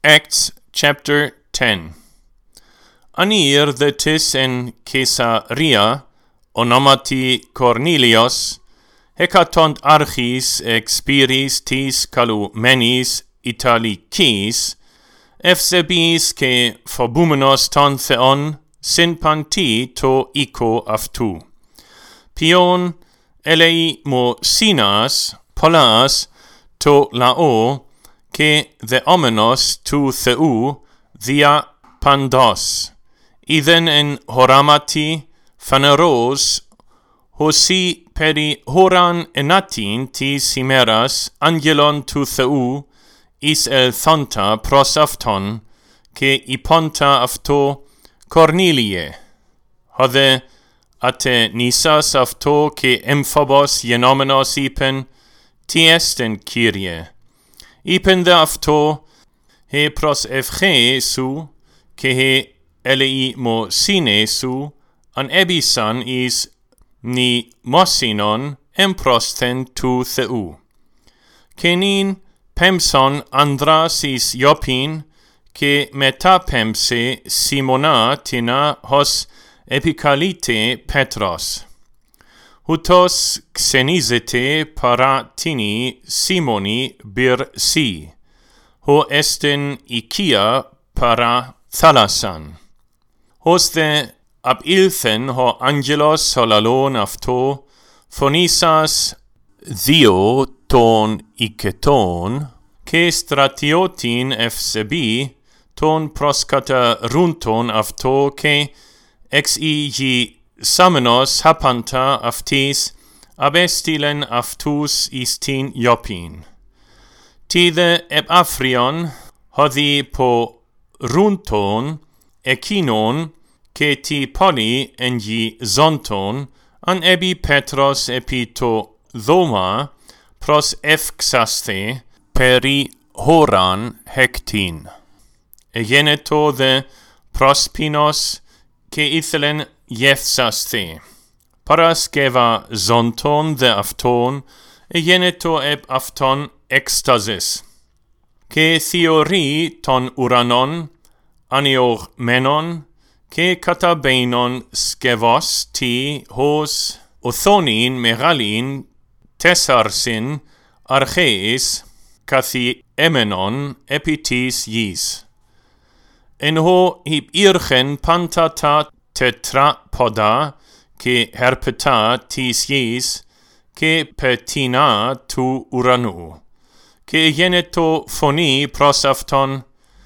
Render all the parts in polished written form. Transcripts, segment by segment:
Acts chapter 10. Anir thetis en Caesarea, onomati Cornelios, hecatont archis expiris tis calumenis Italicis, Ephesebis que phobumenos ton theon synpanti to ico aftu. Pion elei mo sinas polas to lao, que the omenos tu theu dia pandos, idhen en horamati phaneros, hosi peri horan enatin tis himeras angelon tu theu, is el thonta pros afton, que iponta afto Cornelie. Hode ate nisas afto que emphobos genomenos ipen, tiest en Kyrie. Ipen de afto, he pros Ephesu, que he elei mo sinesu, an ebisan is ni mosinon emprosthen tu theu. Kenin pemson andras is Iopin, que metapemse Simona tina hos epicalite Petros. Hutos xenizete paratini Simoni bir si, ho esten Ikia para thalasan. Hoste ab ilthen ho angelos holalon afto, phonisas dio ton iketon, que stratiotin Ephsebi, ton proscata runton afto, que ex igi samenos hapanta aftis abestilen aftus istin Iopin. Tide eb afrion hodhi po runton ekinon que ti poli engi zonton an ebi Petros epito dhoma pros efxaste peri horan hectin. Egeneto de prospinos que ithelen Jefsaste. Paraskeva zonton de afton, egeneto eb afton ekstasis. Que theori ton uranon, anior menon, que katabeinon skevos ti hos othonin meralin tesarsin archeis kathi emenon epitis yis. En ho hip irchen pantata tetrapoda, que herpeta tis yis, que petina tu uranu, que geneto phoni pros afton,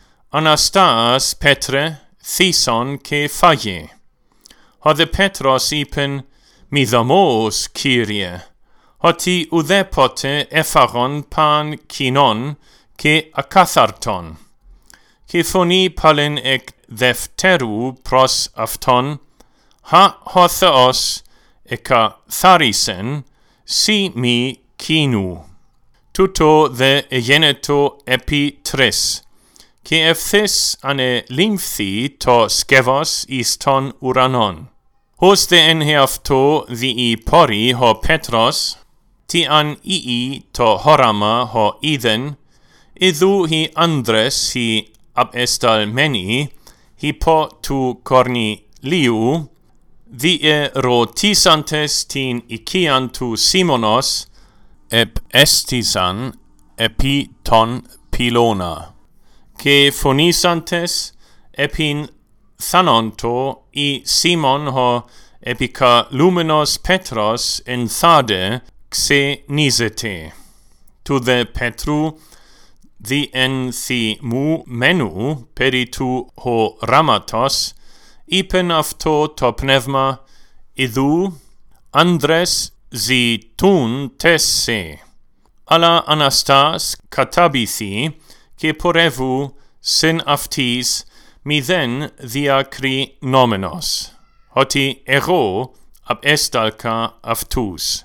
anastas Petre, thison que faye. Hode Petros ipen, midamos Kyrie, hoti udepote epharon pan kinon, que akatharton. Que phoni palen ek defteru pros afton, ha hotheos eka tharisen, si mi kinu. Tuto de egeneto epi tres, que ephthis ane lymphthi to skevos iston uranon. Hos de enhe afto dii pori ho Petros, ti an ii to horama ho idhen, idhu hi Andres hi ab estal meni, hi po tu Corneliu, die rotisantes tin Ikian tu Simonos, ep estisan epi ton Pilona, que phonisantes epin thanonto I Simon ho epica lumenos Petros en thade xe nisete. Tu de Petru, the en thi mu menu peritu ho ramatos, ipen afto to pneuma, idhu Andres zi tun tesse. Ala anastas katabithi, que porevu sin aftis, midhen diacri nomenos. Hoti ero ab estalca aftus.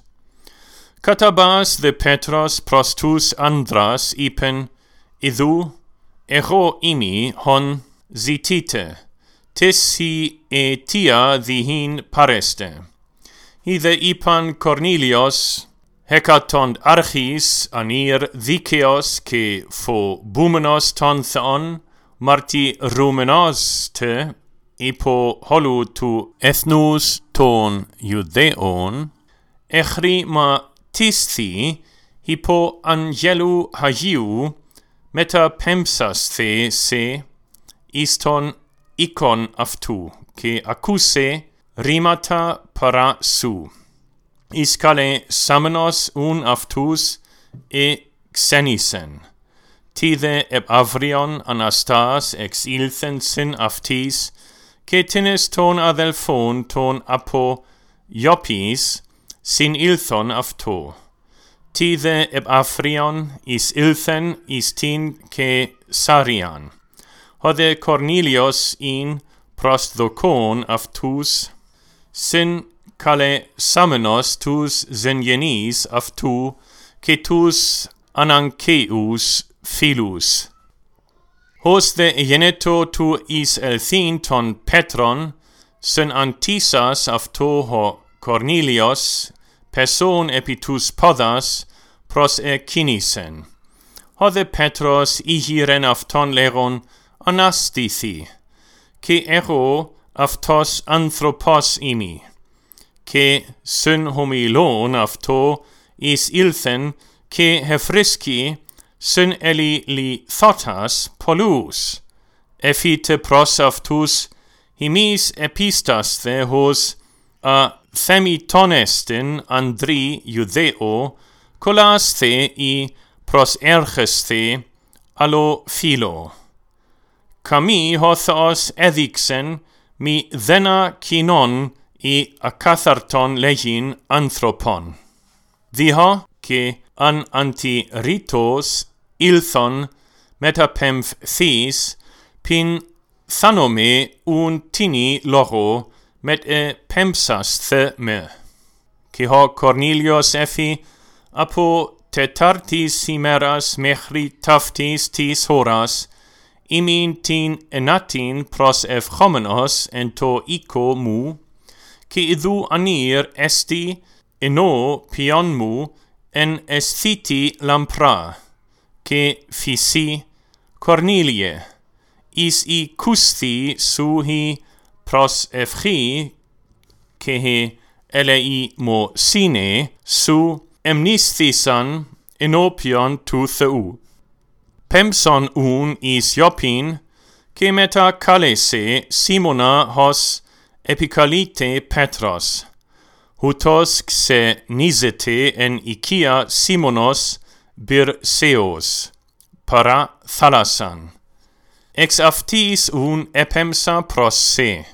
Katabas de Petros prostus Andras ipen, idhu ero imi hon zitite, tis hi tia dihin pareste. Ide ipan Cornelios Hecatond archis anir dikeos ke phobumenos ton theon marti rumenos te ipo holu tu ethnus ton Judeon echri ma tisthi hypo angelu hagiu meta pempsas the se iston ikon aftu ke akuse rimata para su iskale samenos un aftus e xenisen tide eb avrion anastas ex ilthen sin aftis ke tinis ton adelphon ton apo iopis sin ilthon afto tide eb afrion is ilthen istin ke sarian hode Cornelius in prosdokon aftus sin kale samenos tus zengenis aftu ketus anankeus filus hos de geneto tu is elthin ton Petron sen antisas afto ho Cornelius person epitus podas pros kinisen hode Petros ihiren afton leron anastithi ke ero aftos anthropos imi ke sun homilon afto is ilthen ke hefriski sun eli li thotas polus ephite pros aftus himis epistas the hos a themitonestin andri Judeo colas the I pros erches the allo philo Kami hothos edixen mi thena kinon I akatharton legin anthropon. Diha ke an antiritos ilthon metapemph this pin thanome un tini logo met pempsas the me. Ke ho Cornelius ephi apo tetartis himeras mechri taftis tis horas imin tin enatin pros evchomenos ento ico mu ki idhu anir esti eno pionmu en esthiti lampra ke fisi Cornelie is I kusti suhi pros evchi ke he elei mo sine su emnisthisan enopion tu theu Pempson un is Iopin ke meta kalese Simona hos epikalite Petros hutos xe nizete en ikia Simonos bir seos para thalasan ex aftis un epemsa pros se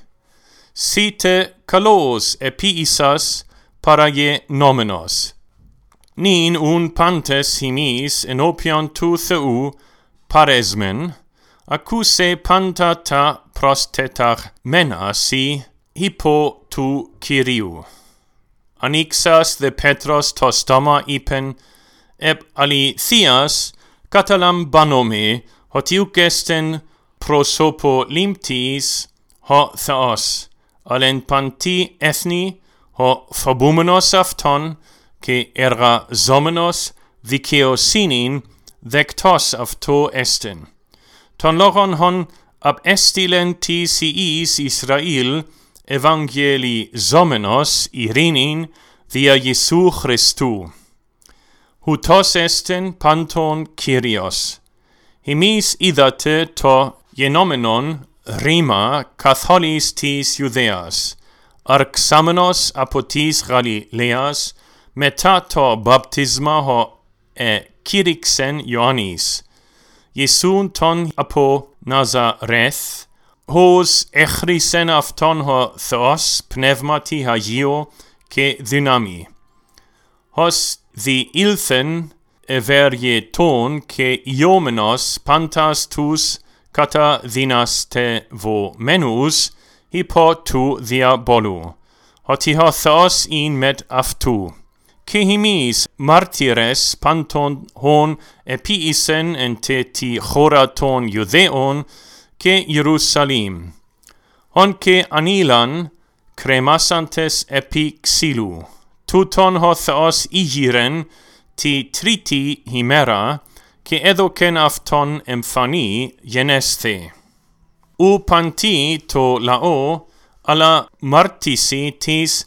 site kalos epiisas para ye nomenos nin un pantes himis enopion tu theu paresmen acuse panta ta prostetar mena si hypo tu Kyriou. Anixas de Petros tostoma ipen eb alithias catalam banome hotiuc esten prosopo limptis ho theos alen panti ethni ho phobumenos afton ke erga zomenos dikeosinin vectos afto esten. Ton logon hon ab estilen tisiis Israel evangeli zomenos irinin via Jesu Christu. Hutos esten panton Kyrios. Himis idate to genomenon rima katholis tis Judeas. Arxamenos apotis Galileas metato baptisma ho Kyrixen Ioannis. Iesun ton apo Nazareth, hos echrisen afton ho theos pneumati hagio ke dynami. Hos the ilthen everieton ke iomenos pantas tus kata dynaste vo menus hypo tu diabolu. Hotiho theos in met aftu. Kehimis martires panton hon epiisen en te ti choraton Judeon ke Jerusalem. Hon ke anilan cremasantes epi xilu. Teuton ho theos igiren ti triti himera, και έδωκεν αυτον εμφανή γενέσθε. Ου παντι το λαό, αλλά μάρτυση της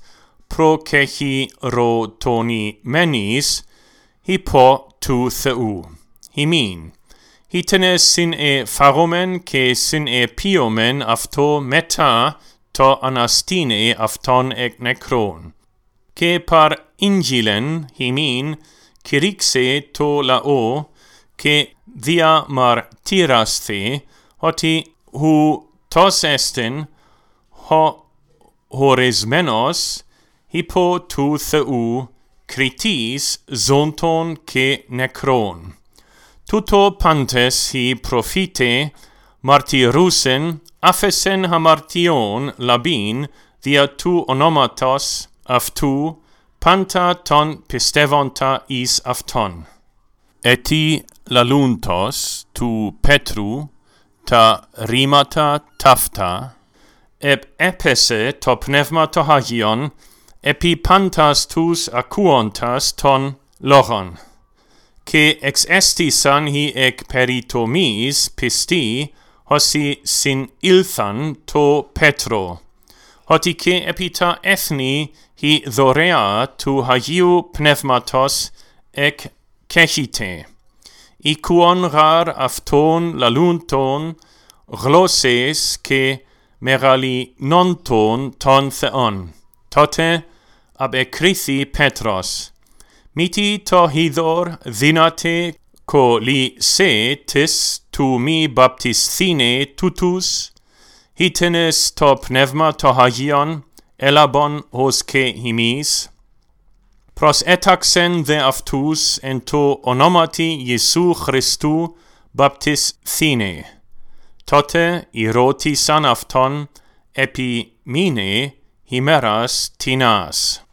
προκεχειρωτονημένης υπό του Θεού. Ημίν. Ήτενε συν φάγομεν και συν πίομεν αυτό μετά το αναστήνε αυτον εκ νεκρών. Και παρ ίγγυλεν ημίν κηρύξε το λαό και διαμαρτύρασθε ότι τος εστιν χωρισμένος υπό του Θεού κριτής ζώντων και νεκρών. Τούτο πάντες οι προφήτε μαρτυρούσεν άφεσεν αμαρτιών λαμπήν δια του ονόματος αυτού πάντα τον πιστεύοντα εις αυτόν. Έτι λαλούντος του Πέτρου τα ρήματα ταύτα, έπεσε το πνεύμα το Άγιον επί πάντας τους ακούοντας των λόγων. Και εξέστησαν οι εκ περιτομής πιστοί, όσοι συνήλθαν το Πέτρο, ότι και επί τα έθνη η δωρεά του Αγίου Πνεύματος εκκέχυται. Οικουον γαρ αυτών λαλούντων γλώσσες και μεγαλυνόντων των Θεών. Τότε απεκρίθη Πέτρος. Μήτι το χίδωρ δύναται κολλήσε της του μη μπαπτισθήνε τούτους, ήτενες το πνεύμα το Αγίον, έλαβον ως και ημείς, προσέταξεν δε αυτούς εν το ονόματι Ιησού Χριστού μπαπτισθήνε. Τότε ηρώτησαν αυτόν επί μήνε ημέρας τινάς.